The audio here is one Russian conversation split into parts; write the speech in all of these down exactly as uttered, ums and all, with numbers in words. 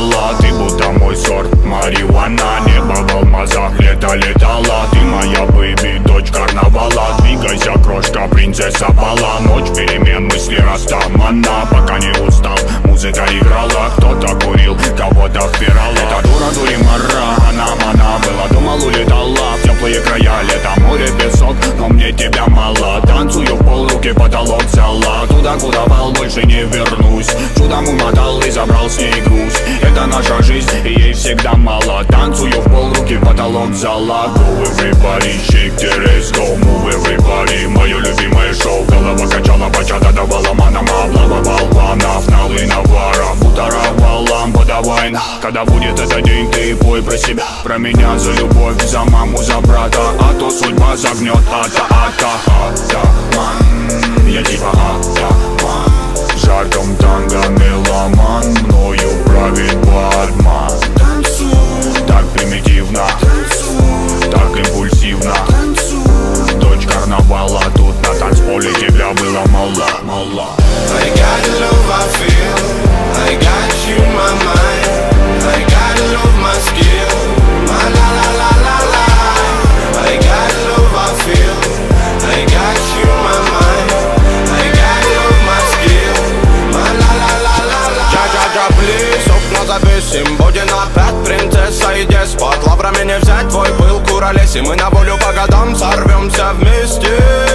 стала. Ты будто мой сорт марихуана. Небо в алмазах, лето летала. Ты моя бэйби, дочь карнавала. Двигайся, крошка, принцесса бала. Ночь перемен, мысли растамана. Пока не устал, музыка играла. Кто-то курил, кого-то впирал. Это дура, дури, мара, она мана. Была, думал, улетала в теплые края. Лето, море, песок, но мне тебя мало. Танцую в пол, руки потолок взяла. Туда, куда вал, больше не вернусь. Чудом умотал и забрал с ней груз. Это наша жизнь, и ей всегда мало. Танцую в пол, руки потолок взяла. Go everybody, shake the ass, go move everybody. Мое любимое шоу, голова качала, бачата давала манама. Облава болванов, налы навара. Бутара валам, подавай на. Когда будет этот день, ты пой про себя. Про меня, за любовь, за маму, за брата. А то судьба загнет, ата-ата. Атаман, я типа атаман. В жарком танго меломан. Мною правит Батман. Так примитивно, так импульсивно. Дочь карнавала, тут на танцполе тебя было мало, мало. I got the love I feel, I got you in my mind. I got the love my skill, my la la la la la. I got the love I feel, I got you in my mind. I got the love my skill, my la la la la la. Джа-джа-джа, плиз, окна завесим. Будем опять принцесса и деспот. Лаврами не взять твой пыл, куролесим. Мы на волю по годам сорвемся вместе.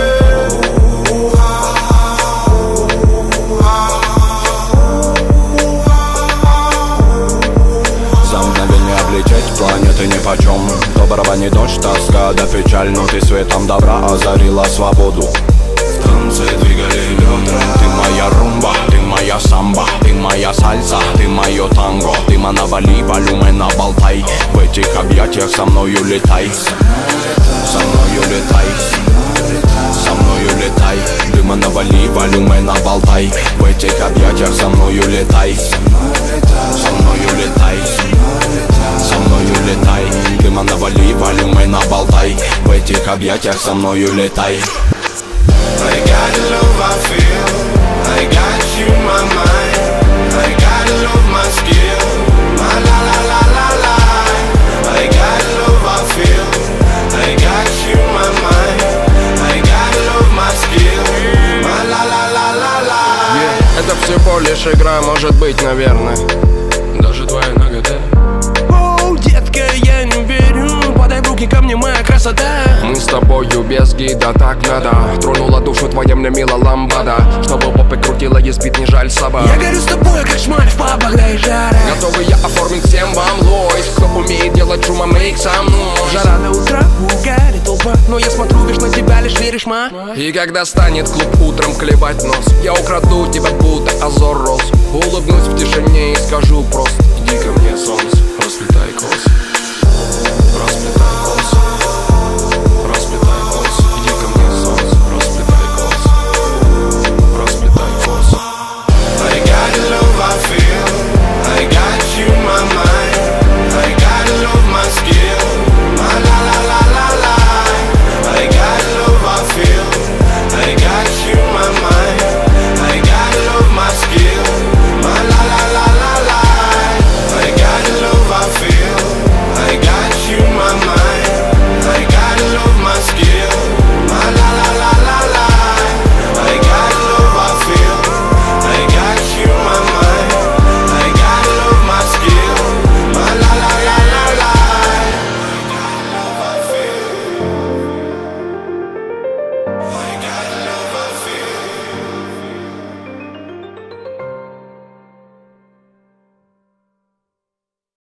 Планеты нипочем. Доброго не дождь, тоска да печаль. Но ты светом добра озарила свободу. В танце двигали бедра. Ты моя румба, ты моя самба. Ты моя сальса, ты мое танго. Ты манавали, валюмена, болтай. В этих объятиях со мною летай. Со мною летай. Со мною летай. Ты манавали, валюмена, болтай. В этих объятиях со мною летай. Со мною летай. Со мною летай. Дыма навали, валюмена, болтай. В этих объятиях со мною летай. I got the love I feel, I got you in my mind. I got the love my skill, my la la la la la. I got the love I feel, I got you in my mind. I got the love my skill, my la la la la la. Yeah. Это всего лишь игра, может быть, наверное. Даже твоя нагота. Детка, я не верю, подай в руки ко мне, моя красота. Мы с тобою без гида, так надо. Тронула душу твоя мне мила ламбада. Чтобы попы крутила, есть бит, не жаль собак. Я горю с тобой, как шмаль в пабах, да и жара. Готовый я оформить всем вам лойс. Кто умеет делать шума, мейк со мной. Жара до утра, угарит толпа. Но я смотрю, лишь на тебя, лишь веришь, ма. И когда станет клуб утром клевать нос, я украду тебя, будто Азор Рос. Улыбнусь в тишине и скажу просто: